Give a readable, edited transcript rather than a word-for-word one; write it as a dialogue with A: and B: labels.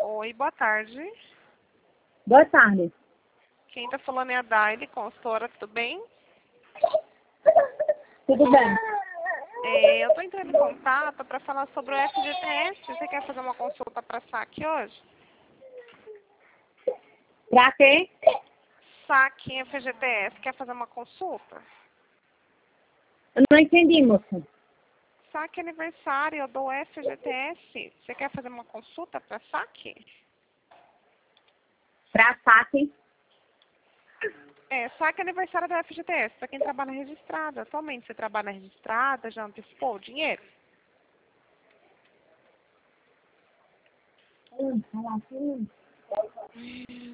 A: Oi, boa tarde.
B: Boa tarde.
A: Quem tá falando é a Daile, consultora, tudo bem?
B: Tudo bem?
A: Eu tô entrando em contato para falar sobre o FGTS. Você quer fazer uma consulta para saque hoje?
B: Pra quê?
A: Saque FGTS, quer fazer uma consulta?
B: Eu não entendi, moça.
A: Saque aniversário do FGTS. Você quer fazer uma consulta para saque?
B: Pra saque?
A: Saque aniversário do FGTS, para quem trabalha registrado. Atualmente você trabalha registrada, já antecipou o dinheiro?
B: Fala assim.